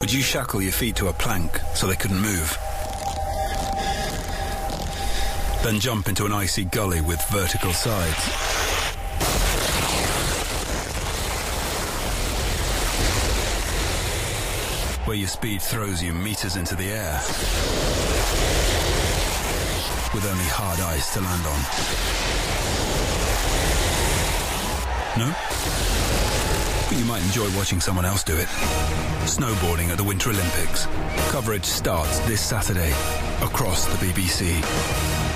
Would you shackle your feet to a plank so they couldn't move? Then jump into an icy gully with vertical sides? Where your speed throws you meters into the air, with only hard ice to land on. No? But you might enjoy watching someone else do it. Snowboarding at the Winter Olympics. Coverage starts this Saturday across the BBC.